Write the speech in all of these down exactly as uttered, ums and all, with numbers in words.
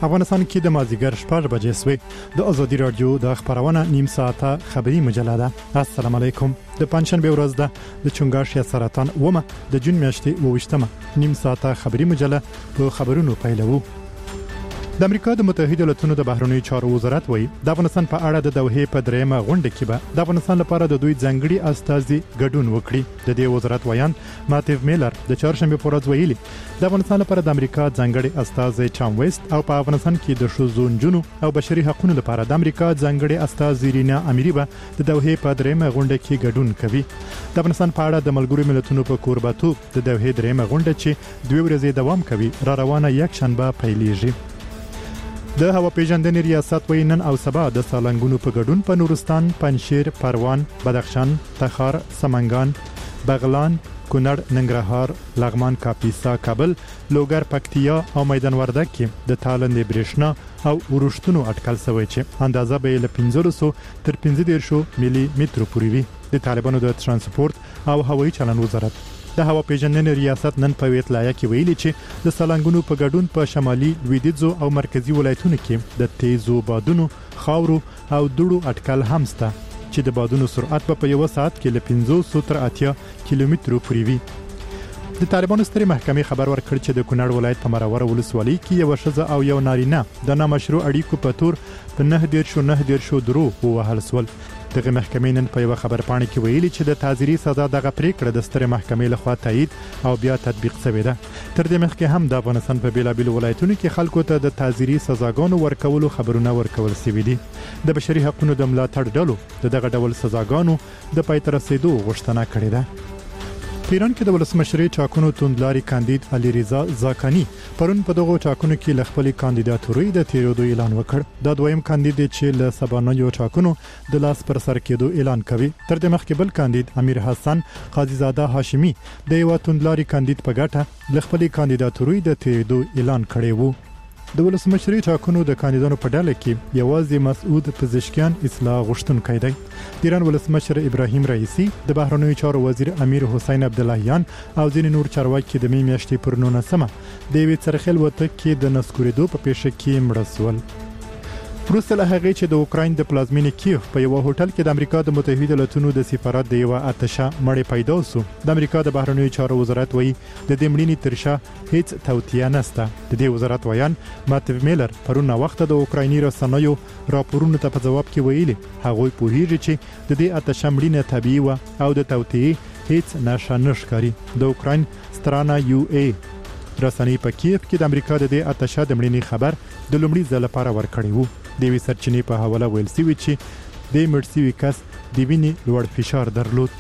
افغانستان کې د مازیګر شپږ بجې سوې د ازادي رادیو د خبرونه نیم ساعته خبری مجله ده. السلام علیکم. د پنځشنبه ورځ ده د چنګاش یا سرطان ومه د جون میاشتې وویشتمه نیم ساعته خبری مجله په خبرونو پیلوو. د امریکا د متحده ایالاتونو د بهرنیو چارو وزارت وایي د افغانستان په اړه د دوحې په دریمه غونډه کې به د افغانستان لپاره د دوی ځانګړي استازي ګډون وکړي. د دې وزارت ویان ماتیو میلر د چهارشنبه په ورځ ویلي د افغانستان لپاره د امریکا ځانګړي استازي چام ویست او په افغانستان کې د شوزو نجونو او بشري حقوقو لپاره د امریکا ځانګړي استازي رینا امیری به د دوحې په دریمه غونډه کې ګډون کوي. د افغانستان په اړه د ملګرو ملتونو په کورباتوب د دوحې دریمه غونډه چې دوه ورځې دوام کوي را روانه یک شنبه پیلېږي. د هوا پیژندنې ریاست وایي نن او سبا د سالنګونو په ګډون په نورستان، پنجشیر، پروان، بدخشان، تخار، سمنګان، بغلان، کونړ، ننګرهار، لغمان، کاپیسا، کابل، لوګر، پکتیا او میدان وردګ کې د تالندې برېښنا او ورښتونو اټکل شوی چې اندازه به له پنځه سوه تر پنځه دېرش ملي متر پورې وي. د طالبانو د ترانسپورت او هوایي چلن وزارت د هوا پیژندنې ریاست نن په ویتلایا کې ویلي چې د سالنګونو په ګډون په شمالي لویدیځو او مرکزی ولایتونو کې د تیزو بادونو، خاورو او دوړو اټکل هم شته چې د بادونو سرعت په یو ساعت کې له پنځه سوه تر اتیا کیلومترو پورې وي. د طالبانو سترې محکمې خبر ورکړ چې د کونړ ولایت په مرور ولسوالۍ کې یو ښځه او یو نارینه د نامشروع اړیکو په تور په نه دېرش نه دېرش درو ووهل شول. دغه محکمې نن په یو خبر پاڼه کې ویلي چې د تعزیري سزا دغه پریکړه د سترې محکمې لخوا تایید او بیا تطبیق شوې ده. تر دې مخکې هم د افغانستان په بیلابیلو ولایتونو کې خلکو ته د تعزیري سزاګانو ورکولو خبرونه ورکول شوي دي. د بشري حقوقو د ملاتړ ډلو د دغه ډول سزاګانو د پای ته رسیدو غوښتنه کړې ده. په ایران کې د ولسمشرۍ ټاکنو توندلاري کاندید علي رضا زاکانی پرون په دغه ټاکنو کې ل خپل کاندیداتوري د تیرودو اعلان وکړ. دا دویم کاندید چې له سبانیو ټاکنو د لاس پر سر کېدو اعلان کوي. تر دې مخکې بل کاندید امیر حسن قاضي زاده هاشمي د یو توندلاري کاندید په ګټه ل خپل کاندیداتوري د تیرودو اعلان کړی وو. د ولسمشرۍ ټاکنو د کاندیدانو په ډله کې یوازې مسعود پزشکیان اصلاح غوښتونکی دی. د ایران ولسمشر ابراهیم رئیسی، د بهرنیو چارو وزیر امیر حسین عبداللهیان او ځینې نور چارواکي د می میاشتې پر نولسمه د یوې څرخیل وتک کې د نسکورېدو په پیښه کې مړه شول. وروسته له هغې چې د اوکراین د پلازمینې کیف په یو هوټل کې د امریکا د متحده ایالاتونو د سفارت د یو آتشه مړی پیدا شو، د امریکا د بهرنیو چارو وزارت وایي د دې مړینې تر شا هیڅ توطیه نشته. د دې وزارت ویان ماتیو میلر پرون وخت د اوکرایني رسنیو راپورونو ته په جواب کې ویلي هغوی پوهیږي چې د دې آتشه مړینه طبيعي و او د توطیه هیڅ نښه نشکاري. د اوکراین سترانه یو ای رسنۍ په کیف کې د امریکا د دې آتشه د مړینې خبر د لومړي ځل لپاره ورکړی وو. د وی سرچینې په حواله ویل شوی چې د مرسي کس د وینې لوړ فشار درلود.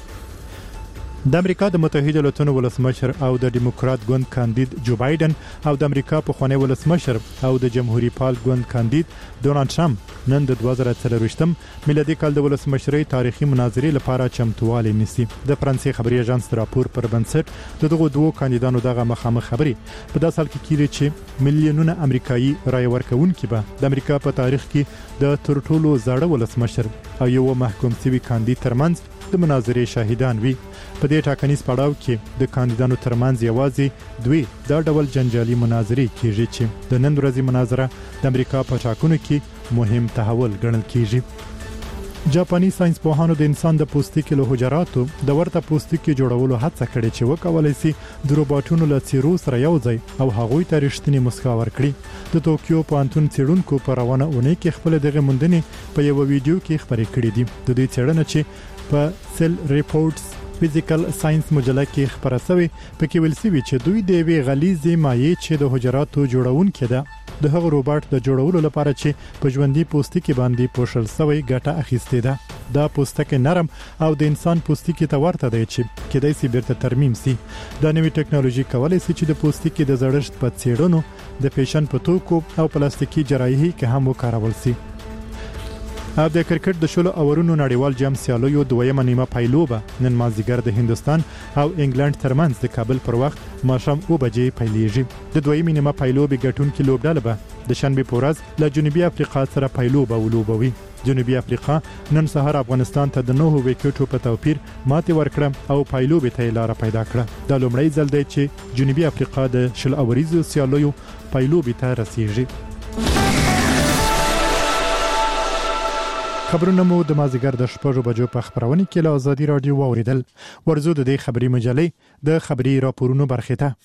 د امریکا د متحده ایالاتونو ولسمشر او د ډیموکرات ګوند کاندید جو بایدن او د امریکا پخوانی ولسمشر او د جمهوریت پال ګوند کاندید ډونالد ټرمپ نن د دوه زره څلرویشتم میلادي کال د ولسمشرۍ تاریخي مناظرې لپاره چمتووالی نیسي. د فرانسې خبري اژانس راپور پر بنسټ د دغه دوه کاندیدانو دغه مخامخ خبري په داسې حال کې کیږي چې میلیونونه امریکایي رای ورکوونکي به د امریکا په تاریخ کې د تر ټولو زاړه ولسمشر او یو محکوم شوی کاندید ترمنځ د مناظرې شاهدان وي. په دې ټاکنیز پړاو کې د کاندیدانو ترمنځ یوازې دوی دا ډول جنجالي مناظرې کیږي چې د نن ورځې مناظره د امریکا په ټاکنو کې مهم تحول ګڼل کیږي. جاپاني ساينس پوهانو د انسان د پوستکي له حجراتو د ورته پوستکي جوړولو هڅه کړې چې وکولای شي د روباټونو له څیرو سره یو ځای او هغوی ته رښتینی مسکا ورکړي. د توکیو پوهنتون څېړونکو په روانه اونۍ کې خپل دغه موندنې په یو ویډیو کې خبرې کړې دي. د دې څېړنه چې په سیل ریپورټس فزیکل ساينس مجله کې خبره شوې پکې ویل شوی چې دوی د وی غلیظي مایع چې د حجراتو جوړونکي ده د هغه روباټ د جوړولو لپاره چې په ژوندۍ پوستکي باندې پوښل شوی ګټه اخیستې ده. دا پوستکی نرم او د انسان پوستکي ته ورته دی چې کېدای شي بیرته ترمیم شي. دا نوې ټکنالوژي کولای شي چې د پوستکي د زړښت په څېړنو د فیشن په توکو او پلاستیکي جراحي کې هم وکارول شي. او د کرکټ د شلو اورونو نړیوال جام سیالیو دویمه نیمه پایلوبه نن مازدیګر د هندستان او انګلند ترمنځ د کابل پر وخت ماښام اوه بجې پیلېږي. د دویمه نیمه پایلوبې ګټونکي لوبډله به د شنبه په ورځ له جنوبي افریقا سره پایلوبه ولوبوي. جنوبي افریقا نن سهار افغانستان ته د نهو وکټو په توپیر ماتې ورکړه او پایلوبې ته لار پیدا کړه. دا لومړی ځل دی چې جنوبي افریقا د شل اوریزو سیالیو پایلوبې ته رسیږي. خبرونه مو د مازیګر د شپږو بجو په خبرونه کې له ازادي رادیو واوریدل. ورزو د دې خبري مجلې د خبري راپورونو برخه ته.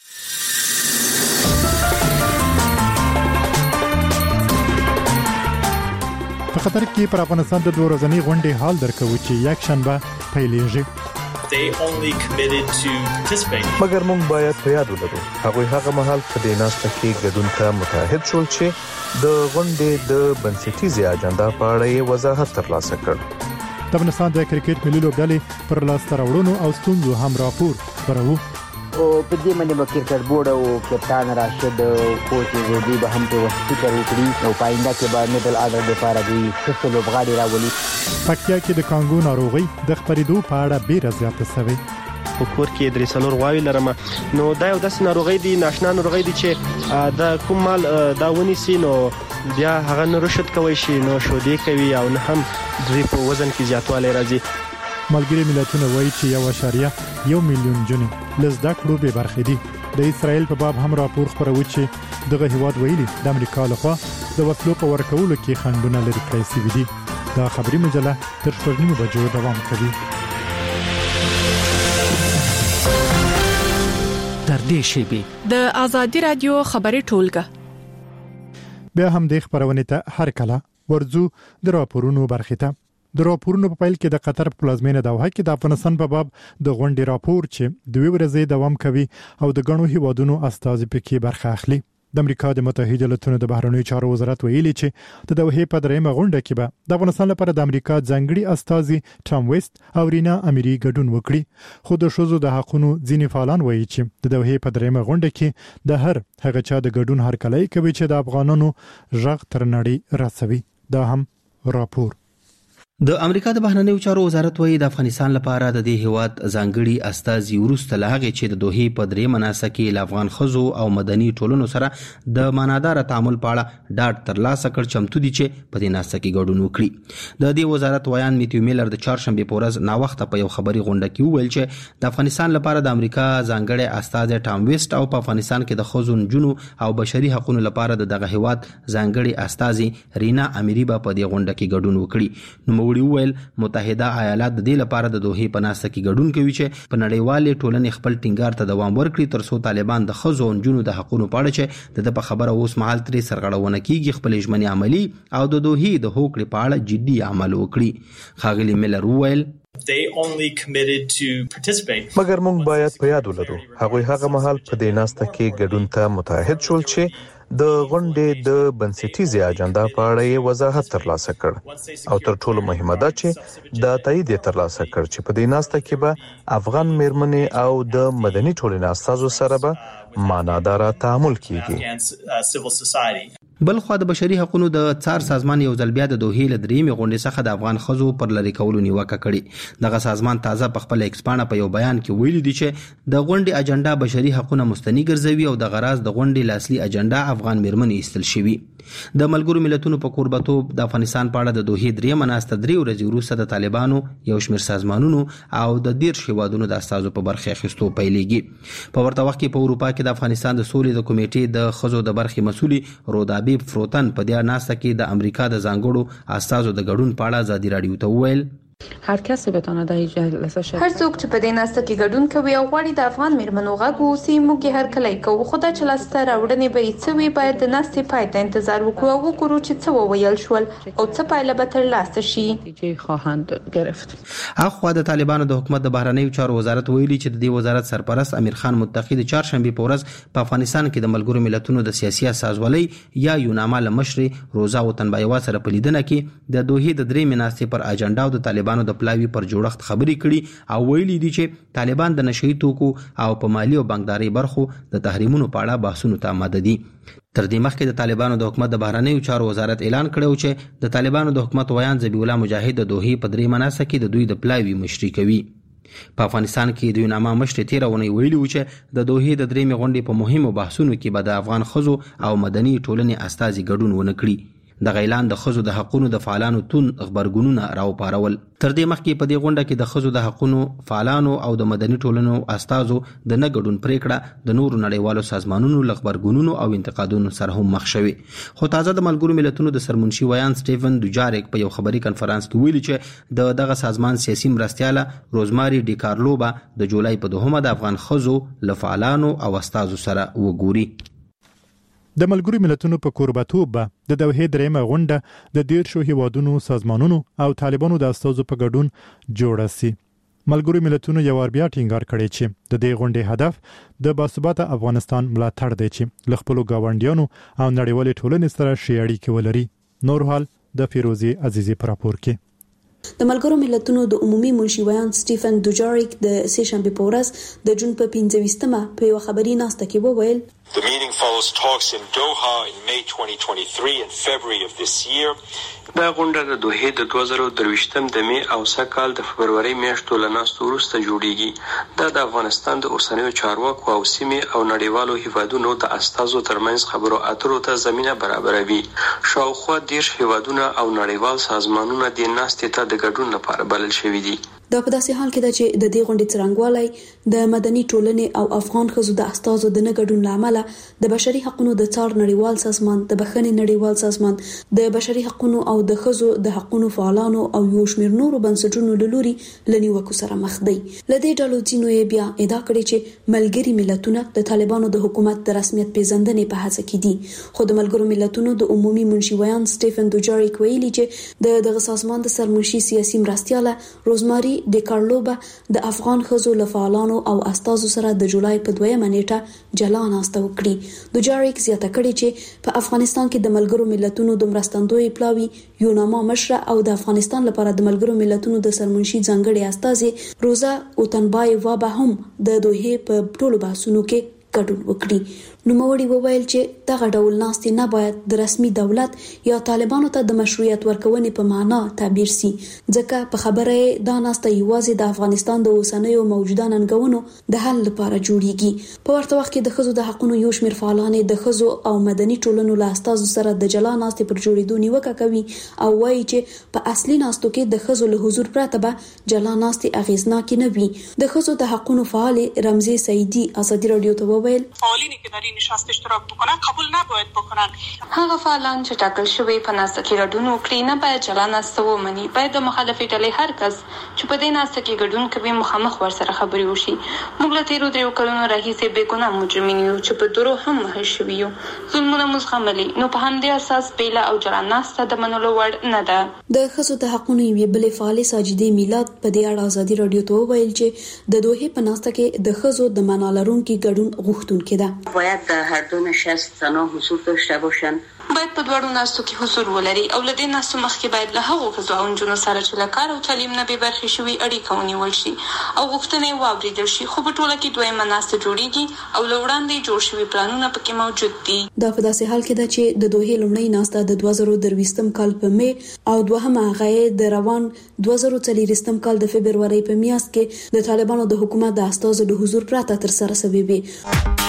په قطر کې پر افغانستان د دوه ورځنۍ غونډې حال درکوي چې یک شنبه پیلېږي. They only committed to participate. مګر موږ باید په یاد ولرو هغه هغه مهال په دې ناسته کې ګډون ته متحد شول چې د غونډې د بنسټیزې اجنډا په اړه یې وضاحت ترلاسه کړ. د افغانستان د کرکټ ملي لوبډلې پر لاس راوړونو او ستونزو هم راپور خبرو. او په دې باندې به کرکټ بورډ او کپټان راشد کوچ زیدی به هم په وسیله وکړي او پاینده کې به میډل اډر لپاره دی څه لوبغاړي راولي. پکتیا کې د کانګو ناروغي د خبرېدو په اړه ډېر زیاته شوې. په کور کې درې څلور غواوي لرم نو دا یو داسې ناروغي دي ناشنا ناروغي دي چې د کوم مال دا ونیسي نو بیا هغه نه رشد کوي شي نو شودې کوي او نه هم دوی په وزن کې زیاتوالی راځي. ملګری ملتونه وایي چې یو اشاریه یو میلیون جنې لزدا کړو به برخې دي. د اسرائیل په باب هم راپور خبروي چې دغه هیواد ویلي د امریکا لخوا د وسلو په ورکولو کې خنډونه لري کړی شوي دي. دا خبري مجله تر شپږ نیمو بجو دوام کوي. تر دې شیبې د ازادي رادیو خبري ټولګه بیا هم د خبرونه ته هر کله ورزو د راپورونو برخه ته. د راپورونو په پیل کې د قطر په پلازمینه دوحه کې د افغانستان په باب د غونډې راپور چې دوه ورځې دوام کوي او د غنو هیوادونو استازي پکې برخه اخلي. د امریکا د متحده ایالاتونو د بهرنیو چارو وزارت ویلي چې د دوحه په درېمه غونډه کې به د افغانستان لپاره د امریکا ځانګړي استازي ټام ویست او رینا اميري ګډون وکړي. خو د شوزو د حقونو ځینې فعالان وایي چې د دوحه په درېمه غونډه کې د هر هغه چا د ګډون هرکلی کوي چې د افغانانو ژغ تر نړۍ رسوي. دا هم راپور. د امریکا د بهرنیو چارو وزارت وایي د افغانستان لپاره د دې هیواد ځانګړي استازي ورسته لهغه چې د دوحې په درې مناسبه کې ل افغان خزو او مدني ټولنو سره د مانادار تعامل په اړه ډاډ ترلاسه کړ چمتو دي چې په دې ناسته کې ګډون وکړي. د دې وزارت ویان میتیو میلر د چهارشنبه په ورځ نا وخت په یو خبري غونډه کې وویل چې د افغانستان لپاره د امریکا ځانګړي استازي ټام ویست او په افغانستان کې د خزو جنو او بشري حقوقو لپاره د دغه هیواد ځانګړي استازي رینا اميري په دې غونډه کې ګډون وکړي. نو وړي ویل متحده ایالات د دې لپاره د دوحې په ناسته کې ګډون کوي چې په نړیوالې ټولنې خپل ټینګار ته دوام ورکړي ترڅو طالبان د خزو او جنونو د حقوقو په اړه چې د په خبره اوس مهال ترې سرغړونه کیږي خپل ژمنې عملی او د دوحې د حقوقو په اړه جدي عمل وکړي. خاغلی میلر ویل They only committed to participate. مګر موږ باید په یاد ولرو هغه هغه مهال په دې ناسته کې ګډون ته متحد شول چې د غونډې د بنسټیزې اجنډا په اړه یې وضاحت ترلاسه کړ او تر ټولو مهمه ده چې د تایید ترلاسه کړ چې په دې ناسته کې به افغان میرمنې او د مدني ټولنې استازو سره به مانادار تعامل کیږي. بل خو د بشري حقوقو د څار سازمان یو ځل بیا د دوحې ل درېمې غونډې څخه د افغان خزو پر لری کولو نیوکه کړې. دغه سازمان تازه په خپل ایکسپانه په یو بیان کې ویلي دی چې د غونډې اجنډا بشري حقوقو مستنی ګرځوي او د غراض د غونډې لاصلي اجنډا افغان میرمنې استل شوی. د ملګرو ملتونو په کوربتوب د افغانستان په اړه د دوحې درېمه ناسته درې ورځې وروسته د طالبانو یو شمېر سازمانونو او د دیرش هیوادونو د استازو په برخه اخیستو پیلېږي. په ورته وخت کې په اروپا کې د افغانستان د سولې د کمیټې د خزو د برخې مسؤلي رودابي فروتن په دې ناسته کې د امریکا د ځانګړو استازو د ګډون په اړه ازادي رادیو ته وویل هر کسی بتونه در این جلسه شرکت هر څوک چې په دې ناسته کې ګډون کوي او غواړي د افغان میرمنو غږ واوسي موږ هر کله کوو خو دا چې لاسته راوړنې به یې څه وي باید د ناستې پای ته انتظار وکړو او وګورو چې څه وویل شول او څه پایله به ترلاسه شي نتیجه خواهند گرفت. اخوا د طالبانو د حکومت د بهرنیو چارو وزارت ویلي چې د دې وزارت سرپرست امیر خان متقی د چهارشنبه په ورځ په افغانستان کې د ملګرو ملتونو د سیاسي سازولۍ یا یوناما لمشر روزا وطنبایوا سره په لیدنه کې د دوحې د درې مناستې پر اجنډا او د طالبانو د پلاوی پر جوړښت خبرې کړي او ویلي دي چې طالبان د نشئی توکو او په مالی او بانکداري برخو د تحریمونو په اړه بحثونو ته آماده دي. تر دې مخکې د طالبانو د حکومت د بهرنیو چارو وزارت اعلان کړو چې د طالبانو د حکومت ویان ذبیح الله مجاهد د دوحې په درې مناسبه کې د دوی د پلاوی مشري کوي. په افغانستان کې د یوناما مشر تیرونه ویلي و چې د دوحې د درېمې غونډې په مهمو بحثونو کې به د افغان خزو او مدني ټولنې استازي ګډون ونه کړي. د اعلان د خزو د حقونو د فعالانو تون خبرګونونه راوپارول. تر دې مخکې په دې غونډه کې د خزو د حقونو فعالانو او د مدني ټولنو استازو د نه ګډون پریکړه د نورو نړیوالو سازمانونو له خبرګونونو او انتقادونو سره هم مخ شوي. خو تازه د ملګرو ملتونو د سرمنشي ویان سټیفن دوجاریک په یو خبري کنفرانس کې ویلي چې د دغه سازمان سیاسي مرستیاله روزماري ډي کارلوبا د جولای په دوهمه د افغان خزو له فعالانو او استازو سره وګوري. د ملګرو ملتونو په کوربتوب د دوحې درېمه غونډه د دیرشو هیوادونو سازمانونو او طالبانو د استازو په ګډون جوړه سي. ملګرو ملتونو یو ور بیا ټینګار کړی چې د دې غونډې هدف د باثباته افغانستان ملاتړ دی چې ل خپل ګاونډیانو او نړیوالې ټولنې سره شي اړیکې ولري. نور حال د فیروزي عزیزي پر راپور کې. د ملګرو ملتونو د عمومي منشي ویان سټیفن دوجاریک د سه شنبه په ورځ د جون په پنځه ویشتمه په یو خبري ناسته کې وویل The meeting follows talks in Doha in May twenty twenty-three and February of this year. دا غونډه د دوحې د دوه زره درویشتم د می او سږ کال د فبروري میاشتو له ناستو وروسته جوړیږي. دا د افغانستان د اوسنیو چارواکو او سیمې او نړیوالو هیوادونو د استازو ترمنځ خبرو اترو ته زمینه برابروي. شاوخوا دیرش هیوادونه او نړیوال سازمانونه د ناستې ته د ګډون لپاره بلل شوي دي. دا په داسې حال کې ده چې د دې غونډې څرنګوالی د مدني ټولنې او افغان ښځو د استازو د نه ګډون لامل د بشري حقوقو د څار نړیوال سازمان د بخښنې نړیوال سازمان د بشري حقوقو او د ښځو د حقوقو فعالانو او یو شمېر نورو بنسټونو له لوري لنیوکو سره مخ دي. لدې ډلو ځینو یې بیا ادعا کړې چې ملګري ملتونه د طالبانو د حکومت د رسمیت پیژندنې په هڅه کې دي. خو د ملګرو ملتونو د عمومي منشي ویان سټیفن دوجاریک ویلي چې د دغه سازمان د سرمنشي سیاسي مرستیاله روزماري ډي کارلوبا د افغان ښځو له فعالانو او استازو سره د جولای په دویمه نیټه جلا ناسته وکړي. دوجاریک زیاته کړې چې په افغانستان کې د ملګرو ملتونو د مرستندوی پلاوی یوناما مشره او د افغانستان لپاره د ملګرو ملتونو د سرمنشي ځانګړي استازي روزا اوتنبای وابا هم د دوحې په ټولو بحثونو کې ګډون وکړي. نوموړي وویل چې دغه ډول ناستې نه باید د رسمي دولت یا طالبانو ته د مشروعیت ورکونې په معنا تعبیر سي، ځکه په خبره دا ناسته یوازې د افغانستان د اوسنیو موجوده ننګونو د حل لپاره جوړیږي. په ورته وخت کې د ښځو د حقوقو یو شمېر فعالانې د ښځو او مدني ټولنو له استازو سره د جلا ناستې پر جوړېدو نیوکه کوي او وایي چې په اصلي ناستو کې د ښځو له حضور پرته به جلا ناستې اغیزناکې نه وي. د ښځو د حقوقو فعال رمزي سعیدي ازادي رادیو ته وویل فعالین که در این نشست اشتراک بکنن قبول نباید بکنن. هغه فعالان چې ټاکل شوی په ناسته کې ګډون وکړي نه باید جلا ناسته ومني. باید د مخالفې ډلې هر کس چې په دې ناسته کې ګډون کوي مخامخ ورسره خبرې وشي. موږ له تیرو دریو کلونو راهیسې بې ګناه مجرمین یو چې په درو هم وهل شوي یو. ظلمونه مو زغملي، نو په همدې اساس بیله او جلا ناسته د منلو وړ نه ده. د ښځو د حقوقو یوې بلې فعالې ساجدې میلاد په دې اړه ازادي رادیو ته وویل چې د دوحې په ناسته کې د ښځو د معنا لرونکي ګډون غوښتونکې ده. باید در هر دو نشست زنان حضور داشته باشند. باید په دوړو ناستو کې حضور ولري او له دې ناستو مخکې باید له هغو ښځو او نجونو سره چې له کار او تعلیم نه بې برخې شوي اړیکه ونیول شي او غوښتنې یې واورېدل شي. خو په ټوله کې دویمه ناسته جوړیږي او له وړاندې جوړ شوي پلانونه پکې موجود دي. دا په داسې حال کې ده چې د دوحې لومړۍ ناسته د دوه زره درویشتم کال په می او دوهمه هغه د روان دوه زره څلوېښتم کال د فبرورۍ په میاشت کې د طالبانو د حکومت د استازو د حضور پرته ترسره شوې وې.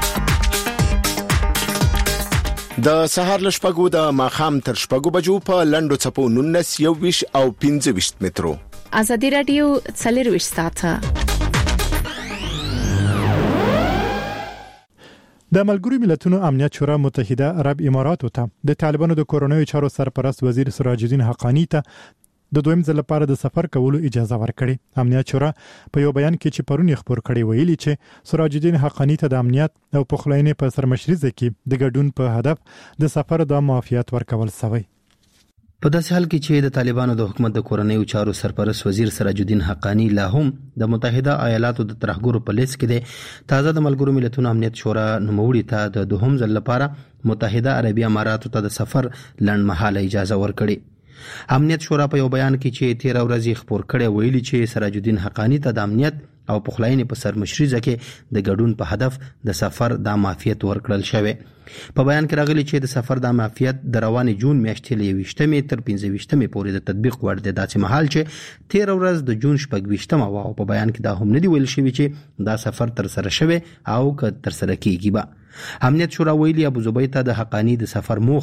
د سهار لشپګو د ماخام تر شپګو بجو په لندو چپو نونس یو ویش او پنځه ویش مترو. ازادي رادیو څلرویشت ساعته. د ملګرو ملتونو امنیت شورا متحده عرب اماراتو ته د طالبانو د کورونوي چارو سرپرست وزیر سراج الدین حقانی ته د دویم ځل لپاره د سفر کولو اجازه ورکړي. امنیت شورا په یو بیان کې چې پرون خبر کړي ویلي چې سراج الدین حقانی ته د امنیت او پخلاینې په سرمشريزه کې د ګډون په هدف د سفر د معافیت ورکول شوی. په داسې حال کې چې د طالبانو د حکومت د کورنیو چارو سرپرست وزیر سراج الدین حقانی لا هم د متحده ایالاتو د ترهګرو په لیست کې دی، تازه د ملګرو ملتونو امنیت شورا نوموړي ته د دوهم ځل لپاره متحده عربي اماراتو ته د سفر لنډمهاله اجازه ورکړي. امنیت شورا په یو بیان کې چې تیر ورځ خبر کړي ویلي چې سراج الدین حقانی ته د امنیت او پخلاینې په سرمشريزه کې د ګډون په هدف د سفر د معافیت ورکړل شوی. په بیان کې راغلي چې د سفر د معافیت د روانې جون میاشتې له یوویشتمې تر پنځه ویشتمې پورې د تطبیق وړ دی، داسې مهال چې تیر ورځ د جون شپږ ویشتمه وه او په بیان کې دا هم نه دی ویل شوی چې دا سفر تر سره شوی او که تر سره کیږي به. امنیت شورا ویلي ابو زبید ته د حقانی د سفر موخه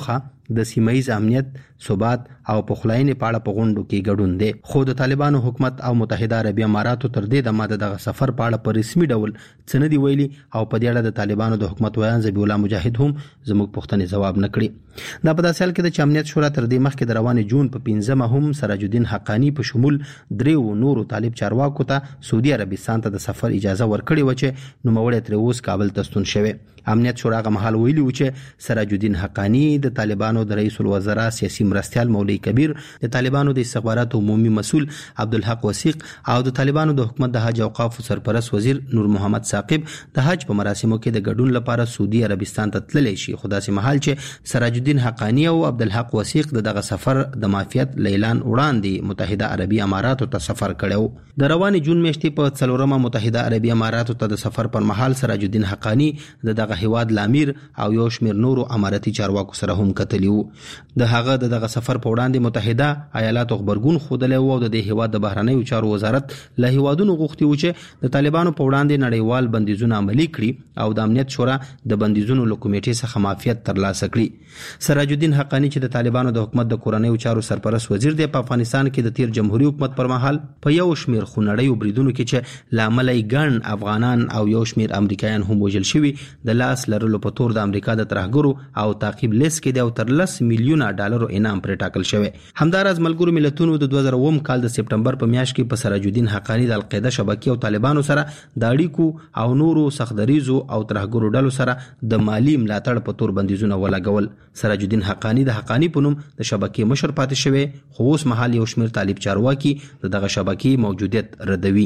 د سیمایي امنیت، ثبات او پخلاینې په اړه په غونډو کې ګډون دي. خو د طالبانو حکومت او متحده عربی اماراتو تر دې دمه دغه سفر په اړه په رسمي ډول څه نه دی ویلي او په دې اړه د طالبانو د حکومت ویان ذبیح الله مجاهد هم زموږ پوښتنې ځواب نه کړي. دا په داسې حال کې د امنیت شورا تر دې مخکې د روانې جون په پنځمه هم سراج الدین حقانی په شمول دریو نورو طالب چارواکو ته سعودي عربستان ته د سفر اجازه ورکړې و چې نوموړی تر اوسه کابل ته ستون شوی. امنیت شورا غو مهال ویلي و چې سراج الدین حقانی د طالبانو د رئیس الوزرا سیاسي مرستيال مولوی کبیر، د طالبانو د استخباراتو عمومي مسؤل عبدالحق وثیق او د طالبانو د حکومت د حج اوقاف سرپرست وزیر نور محمد ثاقب د حج په مراسمو کې د ګډون لپاره سعودي عربستان ته تللی شي. خو داسې مهال چې سراج الدین حقانی او عبدالحق وثیق دغه سفر د معافیت اعلان وړاندې متحده عربی اماراتو ته سفر کړو. د روانې جون میاشتې په څلورمه متحده عربی اماراتو ته د سفر پر مهال سراج الدین حقانی د دغه هیواد لامیر او یو شمیر نورو اماراتي چارواکو سره هم کتلیو. د هغه د دغه سفر په وړاندې متحده ایالاتو خبرګون خوده او د دې هیواد د بهرنیو چارو وزارت له هیوادونو غوښتي و چې د طالبانو په وړاندې نړیوال بندیزونه عملي کړي او د امنیت شورا د بندیزونو له کمیټې څخه معافیت ترلاسه کړي. سراج الدین حقانی چې د طالبانو د حکومت د کورنیو چارو سرپرست وزیر دی په افغانستان کې د تیر جمهوریت حکومت پر مهال په یو شمیر خونړیو بریدونو کې چې لامل یې ګڼ افغانان او یو شمیر امریکایان هم وژل شوي د لاس لرلو په تور د امریکا د ترهګرو او تعقیب لیست کې د تر لس میلیونه ډالرو انعام پر ټاکل شوی. همدارس ملګرو ملتونو د دوه زره اووه کال د سپټمبر په میاشت کې په سراج الدین حقانی د القاعده شبکې او طالبانو سره د اړیکو او نورو سختدریزو او ترهګرو ډلو سره د مالی ملاتړ په تور بندیزونه ولګول. سراج الدین حقانی د حقانی په نوم د شبکې مشر پاتې شوی، خو اوس مهال یو شمیر طالب چارواکي دغه شبکې موجودیت ردوي.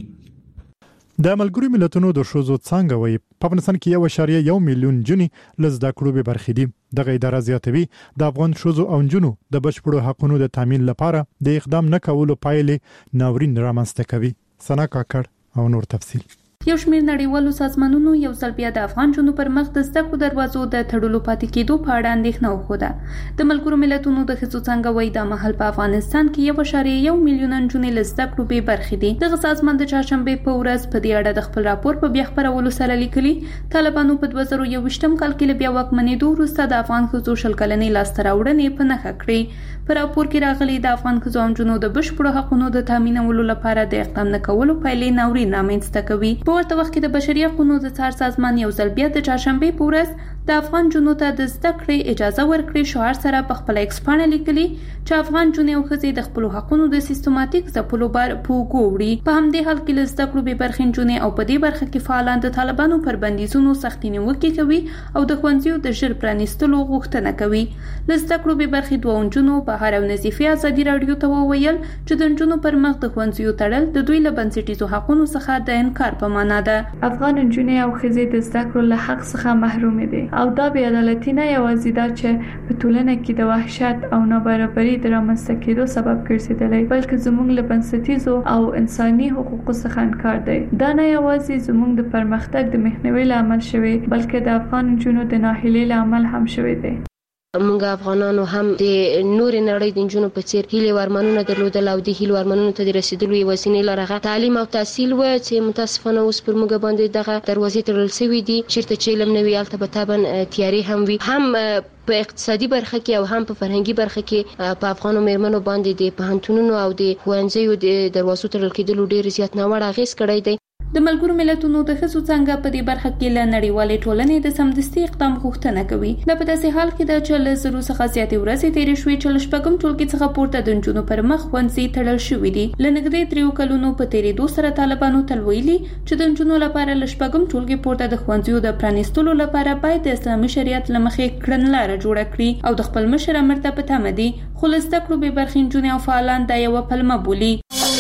د ملګرو ملتونو د شوزو څنګه وي په افغانستان کې یو اشاریه یو میلیون جنې لزدا کړو به برخې دي. دغه اداره زیاتوي د افغان شوزو او جنونو د بشپړو حقوقو د تامین لپاره د اقدام نه کولو پایلې ناورین رامنځته کوي. سنا کاکړ او نور تفصیل. یو شمېر نړیوالو سازمانونو یو ځل بیا د افغان جنونو پر مخ د زده کړو دروازو د تړلو پاتې کېدو په اړه اندېښنه وښوده. د ملګرو ملتونو د ښځو څانګه وایي دا مهال په افغانستان کې یو اشاریه یو میلیون نجونې له زده کړو بې برخې دي. دغه سازمان د چهارشنبې په ورځ په دې اړه د خپل راپور په بیا خپرولو سره لیکلي طالبانو په دوه زره یوویشتم کال کې له بیا واکمنېدو وروسته د افغان ښځو شل کلنې لاسته راوړنې په نښه کړې. په راپور کې راغلي د افغان ښځو او نجونو د بشپړو حقوقو د تامینولو لپاره د اقدام نه کولو پایلې ناورین رامنځته کوي. په ورته وخت کې د بشري حقوقو د څار سازمان یو ځل بیا د چهارشنبې په ورځ د افغان جنونو ته د زده کړې اجازه ورکړې شعار سره په خپل ایکس پاڼه لیکلي چې افغان جنې او ښځې د خپل حقوقو د سیستماتیک ځپلو بار په اوږو وړي. په همدې حال کې له زده کړو بې برخې نجونې او په دې برخه کې فعالان د طالبانو پر بندیزونو سختې نیوکې کوي او د ښوونځیو د ژر پرانیستلو غوښتنه کوي. له زده کړو بې برخې دوه نجونو بهار او نظیفې ازادي راډیو ته وویل چې د نجونو پر مخ د ښوونځیو تړل د دوی له بنسټیزو حقوقو څخه د انکار په معنا ده. افغان نجونې او ښځې د زده کړو له حق څخه محروم دي او دا بې عدالتي نه یوازې دا چې په ټولنه کې د وحشت او نابرابرۍ د رامنځته کېدو سبب ګرځېدلی، بلکې زموږ له بنسټیزو او انساني حقوقو څخه انکار دی. دا نه یوازې زموږ د پرمختګ د مخنیوي لامل شوی، بلکې د افغان نجونو د ناهیلۍ لامل هم شوی دی. موږ افغانانو هم د نور نړۍ د نجونو په څیر هیله ورمنونه درلودل او د هیله ورمنونو ته د رسیدلو یو وسیله لرغه تعلیم او تحصیل و چې متاسفانه اوس پر موږ باندې دغه دروازې تړل شوې دي. چیرته چې علم نوي الته به تابن تیاری هم وي، هم په اقتصادي برخه کې او هم په فرهنګي برخه کې په افغانو مېرمنو باندې د پوهنتونونو او د ښوونځیو د دروازو تړل کېدلو ډېر زیات ناوړه اغېز کړی دی. د ملګرو ملتونو د ښځو څنګه په دې برخه کې له نړیوالې ټولنې د سمدستي اقدام غوښتنه کوي. دا په داسې حال کې ده چې له زرو څخه زیاتې ورځې تېرې شوې چې له شپږم ټولګي څخه پورته د نجونو پر مخ ښوونځي تړل شوي دي. له نږدې دریو کلونو په تېرېدو سره طالبانو تل ویلي چې د نجونو لپاره له شپږم ټولګي پورته د ښوونځیو د پرانیستلو لپاره باید د اسلامي شریعت له مخې کړنلاره جوړه کړي او د خپل مشر امر ته په تمه دي. خو له زده کړو بې برخې نجونې او فعالان دا یوه پلمه بولي.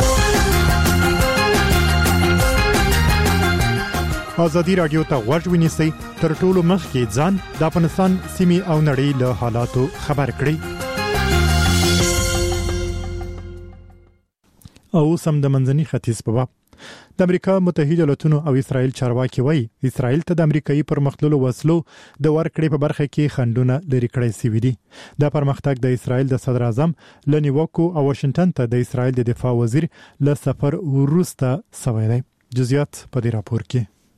ازادي راډیو ته غوږ ونیسئ، تر ټولو مخکې ځان د افغانستان سیمې او نړۍ له حالاتو خبر کړئ. او سم د منځني ختیځ په باب د امریکا متحده ایالاتونو او اسرائیل چارواکي وایي اسرائیل ته د امریکایي پرمختللو وسلو د ورکړې په برخه کې خنډونه لري کړی شوي دي. دا پرمختګ د اسرائیل د صدر اعظم له نیوکو او واشنگټن ته د اسرائیل د دفاع وزیر له سفر وروسته شوی دی. جزئیات په دې راپور کې.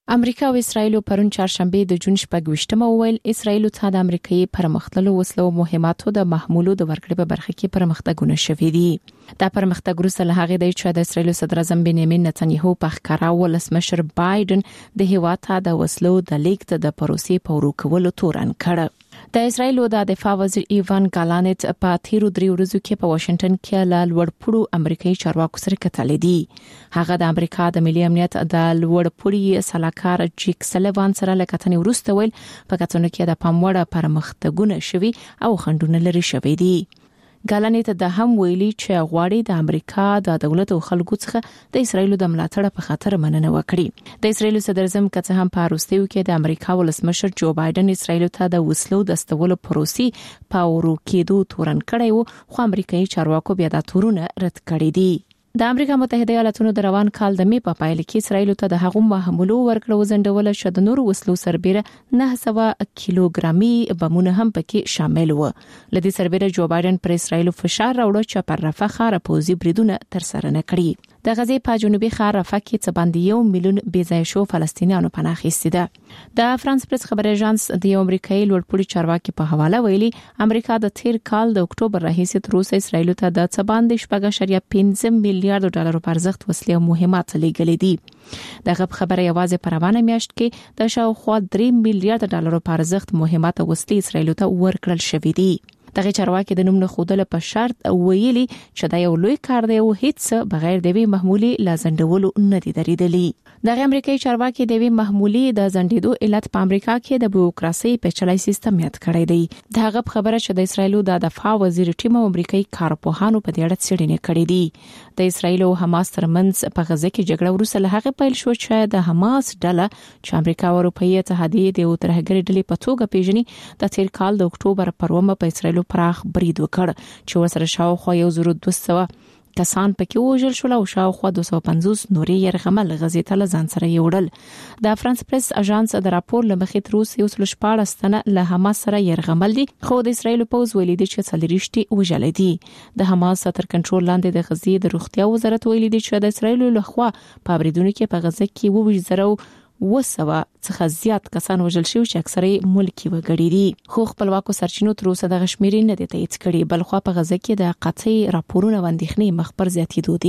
امریکا او اسرایل پرون چهارشنبه د جون شپږ ویل اسرایل ته د امریکایي پرمختللو وسلو مهماتو د محمولو د ورکړې په برخه کې پرمختګونه شوي دي. دا پرمختګ وروسته له هغې د چې د اسرایل صدر اعظم بنیامین نتنیاهو په ښکارا ولسمشر بایدن د هیواد ته د وسلو د لیږد د پروسې په ورو کولو تورن کړ. د اسرایل د دفاع وزیر ایوان ګالانټ په تیرو درې ورځو کې په واشنگټن کې له لوړپوړو امریکایي چارواکو سره کتلې دي. هغه د امریکا د ملي امنیت د لوړپوړي سلاکار جیک سلیوان سره له کتنې وروسته ویل په کتنو کې د پاموړه پرمختګونه شوي او خنډونه لري شوي دي. ګالانټ د هم ویلي چې غواړي د امریکا د دولت او خلکو څخه د اسرایل د ملاتړ په خاطر مننه وکړي. د اسرایل صدر اعظم کڅه هم په روسیو کې د امریکا ولسمشر جو بایدن اسرایل ته د وسلو د استولو پروسې په ورو کېدو تورن کړی وو، خو امریکایي چارواکو بیا د تورونه رد کړی دي. د امریکا متحده ایالاتونو د روان کال د می په پایله کې اسرایل ته د هغو محمولو ورکړو زندول چې د نورو وسلو سربېره نه سوه کیلوګرامي بمونه هم پکې شامل و. لدې سربېره جو بایدن پر اسرایل فشار راوړ چې پر رفح خار پوزي بریدونه تر سره نه کړي. د غزې په جنوبي خار رفح کې څه باندې یو میلیون بېځایه شو فلسطینیانو پناه اخیستې ده. د فرانس پریس خبري اژانس د امریکایي لوړپوړي چارواکي په حواله ویلي امریکا د تیر کال د اکتوبر راهیسې تر اوسه اسرایل ته د څه باندې شپږ اعشاریه پنځه میلیارډ ډالر په ارزښت وسلې او مهمات لېږلې دي. دغه خبره یوازې په روانه میاشت کې د شاوخوا درې میلیارډ ډالر په ارزښت مهمات او وسلې اسرایل ته ورکړل شوې دي. دغه چارواکي د نوم نه خودله په شرط ویلي چې دا یو لوی کار دی او هیڅ بغیر د وی محمولي لازندولو نه دي دریدلی. دغه امریکایي چارواکي د وی محمولي د زندیدو علت په امریکا کې د بیوروکراسي پیچلای سیستم یاد کړی دی. دغه خبره چې د اسرایل د دفاع وزیر ټیم امریکایي کارپوهانو په دې اړه څېړنې کړې دي. د اسرایل او حماس ترمنځ په غزه کې جګړه وروسته له هغه پیل شو چې د حماس ډله چې امریکا او اروپאי اتحادیه د ترهګری ډلې په توګه پیژني د تیر کال د اکتوبر پر اومه په اسرایل پراخ برید وکړ چې ورسره شاوخوا یو زر دوه سوه کسان پکې وژل شول او شاوخوا دوه سوه پنځوس نورې يرغمل غزې ته ځان سره یوړل. د فرانس پریس اژانس د راپور لمخې تر اوسه یو سل شپاړس تنه له حماس سره يرغمل دي، خو د اسرایل پوز ویلي دي چې څلریشتي وژل دي. د حماس تر کنټرول لاندې د غزې د روغتیا وزارت ویلي دي چې د اسرایل لخوا په بریدونو کې په غزه کې وویل زرو وسوه څخه زیات کسان وژل شوي چې اکثره ملکی وګړي دي، خو خپلواکو سرچینو تر اوسه د غشمیري نه دي تایید کړي. بل خو په غزه کې د قطعي راپورونه وندښنې مخبر زیاتېدو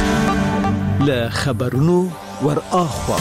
دي. له خبرونو ور اخوا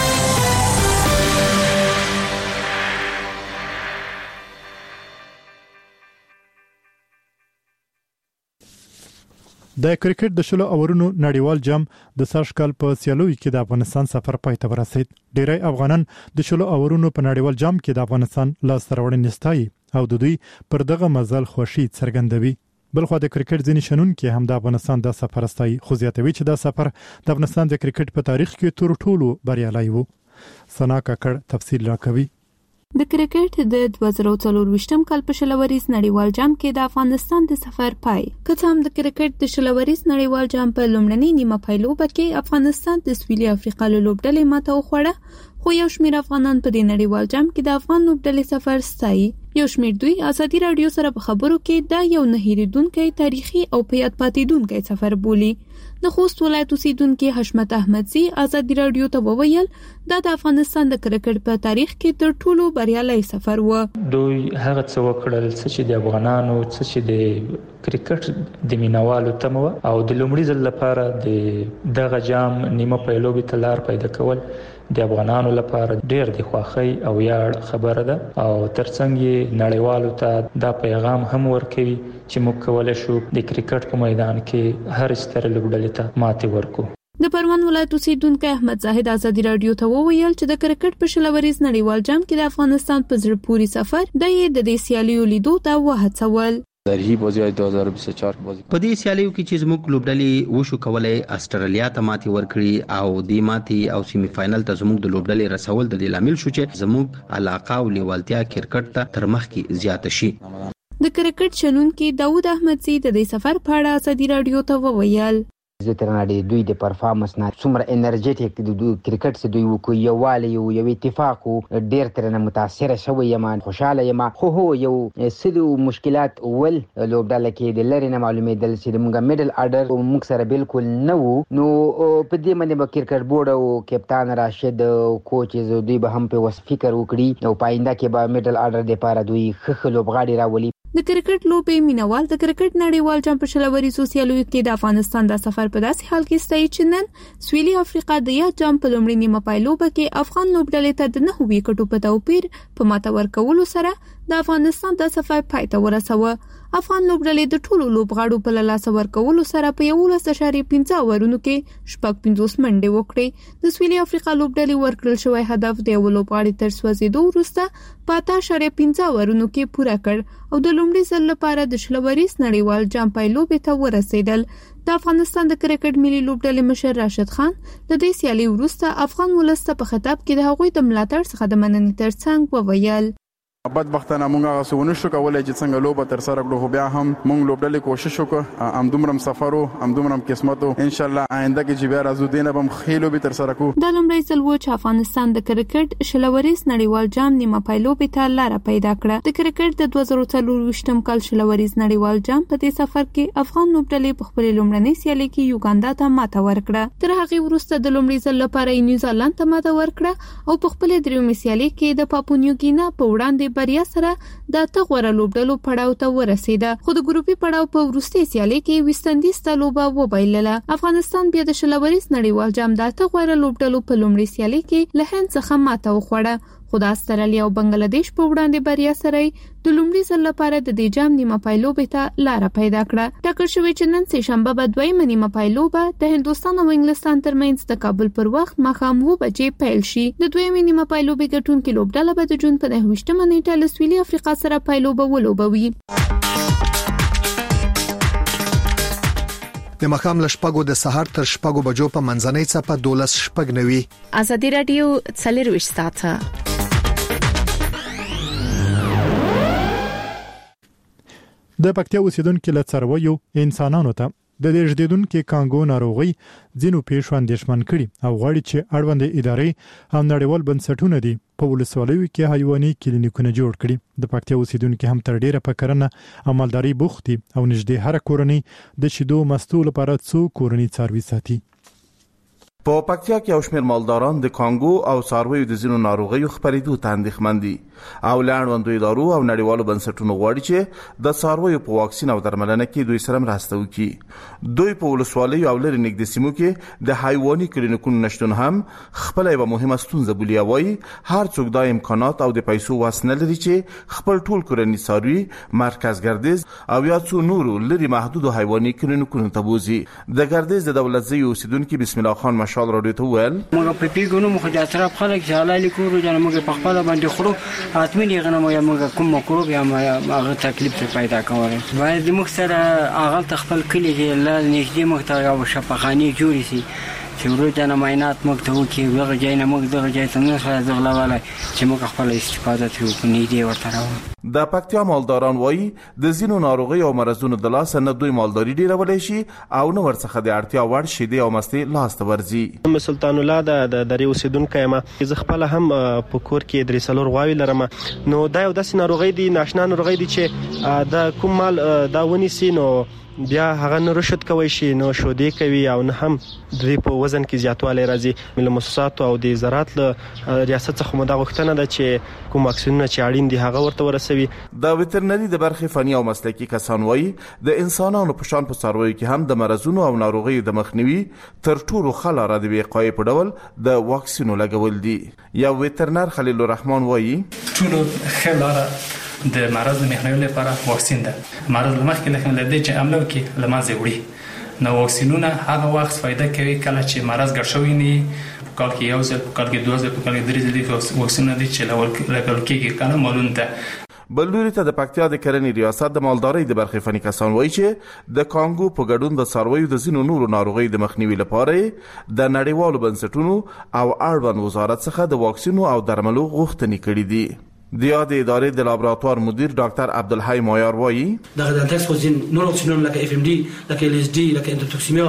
د کرکټ د شلو اورونو نړیوال جام د ساشکل په سیالوي کې د افغانستان سفر پای ته ورسید. ډیری افغانان د شلو اورونو په نړیوال جام کې د افغانستان لاس سرورنې ستایي او د دوی پر دغه مزل خوشي څرګندوي. بلخو د کرکټ ځینې شنونکي هم د افغانستان د سفر ستایي، خو زیاتوي چې دا سفر د افغانستان د کرکټ په تاریخ کې تر ټولو بریالي وو. سنا ککړ تفصیل راکوي. د کرکټ د دوه زره څلور کال په شلوریز نړیوال جام کې د افغانستان د سفر پای کته هم د کرکټ د شلوریز نړیوال جام په لومړنۍ نیمه پایلوبه کې افغانستان د سویلي افریقا له لوبډلې ماته وخوړه، خو یو شمېر افغانان په دې نړیوال جام کې د افغان لوبډلې سفر ستایي. یو شمېر دوی ازادي رادیو سره په خبرو کې دا یو نه هېریدونکی تاریخي او په یاد پاتېدونکی سفر بولي. د خوست ولایت اوسیدونکو حشمت احمدزي ازادي رادیو ته وویل دا د افغانستان د کرکټ په تاریخ کې تر ټولو بریالي سفر و. دوی هغه څه وکړل چې د افغانانو چې د کرکټ د مینوالو تمو او د لومړي ځل لپاره د دغه جام نیمه پیلوبي تلار پیدا کول د افغانانو لپاره ډېر د خوښۍ او یاد خبره ده او ترڅنګ نړیوالو ته دا پیغام هم ورکوي چې موږ کولای شو د کرکټ په میدان کې هر ستر لوبډلې ته ماتې ورکو. د پروان ولایت اوسیدونکو احمد زاهد ازادي رادیو ته وویل چې د کرکټ په شلوریز نړیوال جام کې د افغانستان په زړه پوري سفر د د دې سیالیو لیدو ته وهڅول. درهی بازی های دو هزار و بیست و چهار بازی په دې سیالیو کې چې زموږ لوبډلې وشو کولای استرالیا ته ماتې ورکړي او د ماتې او سیمی فائنل ته زموږ د لوبډلې رسول د دې لامل شو چې زموږ علاقه او لیوالتیا کرکټ ته تر مخ کې زیات شي. د کرکټ شنونکو داوود احمدزي د دې سفر په اړه ازادي رادیو ته وویل. زترناډي دوی د پرفارمنس نه څومره انرژیټیک د کرکټ سره دوی وکړي یو والی یو یو اتفاق ډیر ترنه متاثر شوی یم خوشاله یم خو هو یو سلو مشکلات ول لوبډاله کې د لری نه معلومېدل چې موږ میډل اډر موږ سره بالکل نه وو نو په دې باندې به کرکټ بورډ او کپتان راشد کوچ دوی به هم په وس فکر وکړي او پاینده کې به میډل اډر د پاره دوی خخ لوبغاړي راولي د کرکټ لوبې مینوال د کرکټ نړیوال جام په شلوري سوسیالوي کې د افغانستان د سفر په داسې حال کې ستایي چې نن سویلي افریقا د یا جام په لومړي نیمه پایلوبه کې افغان لوبډلې ته د نه ویکټو په توپیر په ماته ورکولو سره د افغانستان د سفر پای ته ورسوه. افغان لوبډلې د ټولو لوبغاړو په لاس ورکولو سره په یوولس اشاریه پنځه اورونو کې شپږ پنځوس منډې وکړې. د سویلي افریقا لوبډلې ورکړل شوی هدف د یو لوبغاړي تر سوځېدو وروسته په اته اشاریه پنځه اورونو کې پوره کړ او د لومړي ځل لپاره د شلوریز نړیوال جام پایلوبې ته ورسېدل. د افغانستان د کرکټ ملي لوبډلې مشر راشد خان د دې سیالي وروسته افغان ولس ته په خطاب کې د هغوی د ملاتړ څخه د مننې ترڅنګ وویل بدبختانه مونږ هغه څه نشو کولای چې څنګه لوبه تر سره کړو خو بیا هم مونږ لوبډلې کوشش وکړو ام دومره سفرو ام دومره قسمتو ان شاء الله آینده کې چې بیا راځو دینه بم خېلو به تر سره کو. د لومړي ځل و چې افغانستان د کرکټ شلوریز نړیوال جام نیمه پایلوبې ته لار پیدا کړه. د کرکټ د دوه زره څلور کال شلوریز نړیوال جام په دې سفر کې افغان لوبډلې په خپل لومړنۍ سیالي کې یوګاندا ته ماته ورکړه. تر هغه وروسته د لومړي ځل لپاره نیوزیلند ته ماته ورکړه او په خپل دریمه سیالي کې د پاپونیوګینا په وړاندې بریا سره د تغوره لوبډلو پړاو ته ورسیده. خو د ګروپي پړاو په وروستي سیالي کې وستندیز ته لوبه وبایلله. افغانستان بیا د شلوریز نړیوال جام د تغوره لوبډلو په لومړي سیالي کې له هند څخه ماته وخوړه. خو د استرالیا او بنگلاديش په وړاندې بریا سره د لومړي ځل لپاره د دې جام نیمه پایلوبې ته لار پیدا کړه. ټاکل شوی چې نن سه شنبه به دویمه نیمه پایلوبه د هندستان او انګلستان ترمنځ د کابل پر وخت ماښام اوه بجې پیل شي. د دویمه نیمه پایلوبې ګټونکې لوبډله به د جون په نهه نیټه له سویلي افریقا سره پایلوبه ولوبوي. د مخام لشپګو د سحر تر شپګو بجو په منځنۍ څپه دولس شپګ نوي. ازادي رادیو څلروي ساته د پکتیا اوسیدونکو له څارویو انسانانو ته د دې جديدونکو کانګو ناروغي ځینو پیښو اندېښمن کړي او غواړي چې اړوند ادارې هم نړیوال بنسټونه دي په ولسوالیو کې حیواني کلینیکونه جوړ کړي. د پکتیا اوسیدونکو هم تر ډیره په کرنه او مالداري بوختي او نږدې هر کورنۍ د شیدو مستو لپاره څو کورنۍ څاروي ساتي. په پکتیا کې او شمیر مالداران د کانګو او څارویو د ځینو ناروغیو خپرېدو ته اندېښمن دي او لاندوي ادارو او نړیوالو بنسټونو غواړي چې د څارویو په واکسین او درملنه کې دوی سره مرسته وکړي. دوی په ولسوالیو او لري نږدې سیمو کې د حیواني کلینیکونو نشټون هم خپل یو مهمه ستونزه بولي. وایي هر څوک د امکانات او د پیسو واسنه لري چې خپل ټول کورنۍ څاروي مرکز ګردیز او یا څو نورو لري محدود حیواني کلینیکونو ته بوزي. د ګردیز د دولت زی اوسیدونکو بسم الله خان مشال راډیو ته ویل موږ په پیګونو مخ د اطراف خلک چې حلال کورو جن موږ په خپل باندې خورو اتمنې غنمو یا موږ کوم مکروب یا هغه تکلیف پیدا کوي. باید موږ سره هغه تخپل کلی کې لا نږدې موږ ته یو شفاخاني جوړ شي چې ورته معاینات موږ ته وکړي هغه ځای نه موږ دغه ځای ته نه سره ځغلاواله چې موږ خپل استفاده کوو په نږدې ورته راو. د پکتیا مالداران وایي د زینو ناروغي او مرزونو د لاس نه دوی مالداري ډیرولای شي او نو ورڅخه د اړتیا وړ شیدې او مستې لاس ته ورځي. سلطان الله د درې اوسیدونکو یم زه خپل هم په کور کې درې څلور غواوي لرم. نو دا یو داسې ناروغي دي ناشنا ناروغي دي چې د کوم مال دا ونیسي نو بیا هغه نه رشد کوي شي نو شودې کوي او نه هم د په وزن کې زیاتوالی راځي. مل مؤسسات او د زراعت له ریاست څخه مو دا غوښتنه ده چې کوم واکسینونه چې اړین دي هغه ورته ورسوي. د وټرنري د برخې فني او مسلکي کسان وایي د انسانانو په شان په څارویو کې هم د مرزونو او ناروغیو د مخنیوي تر ټولو خلاره د وقایې په ډول د واکسینو لګول دي. یا وټرنر خلیل الرحمن وایي ټولو خلاره د مرض د مخنیوي لپاره واکسین ده. مرض لمخکې لکه لدې چې عملو کې لمازه وړي نو واکسینونه هغه وخت فائدہ کوي کله چې مرض ګډ شوی نه په کال کې یو ځل په کال کې دوه ځل په کال کې درې ځل واکسینونه دي چې لګول کېږي کله معلوم ده. بلوري ته د پکتیا د کرنې ریاست د مالدارۍ د برخې فني کسان وایي چې د کانګو په ګډون د څارویو د ځینو نورو ناروغیو د مخنیوي لپاره د نړیوالو بنسټونو او اړوند وزارت څخه د واکسینو او درملو غوښتنې کړې دي. د یاد ادارې د لابراتوار مدیر ډاکټر عبدالحی مایار وایي دغه د تاسو ځین نور واکسینونه لکه اف ام D لکه ال اس D لکه انټوکسیمیا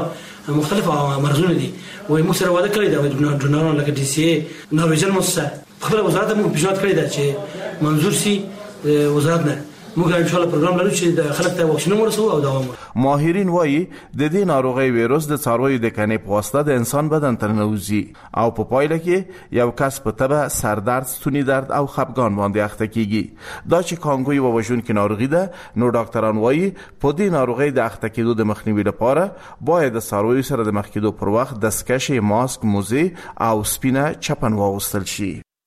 مختلف مرزونه دي وای مو سره واده کړی دا ډونرونه لکه ډي سي نارویجن مؤسسه خپل وزارت مو پیشنهاد کړی دا چې منظور سي وزارت نه موږ ان شاء الله پروګرام لرو چې د خلک ته واکسین ورسو او دوام ورکړو. ماهرین وایي د دې ناروغي وایروس د څارویو د کنې په واسطه د انسان بدن ته ننوځي او په پایله کې یو کس په تبه سردرد، ستوني درد او خپګان باندې اخته کیږي. دا چې کانګو یو وژونکې ناروغي ده، نو ډاکټران وایي په دې ناروغي د اخته کېدو د مخنیوي لپاره باید د څارویو سره د مخ کېدو پر وخت دستکشې، ماسک، موزې او سپینه چپن واغوستل شي.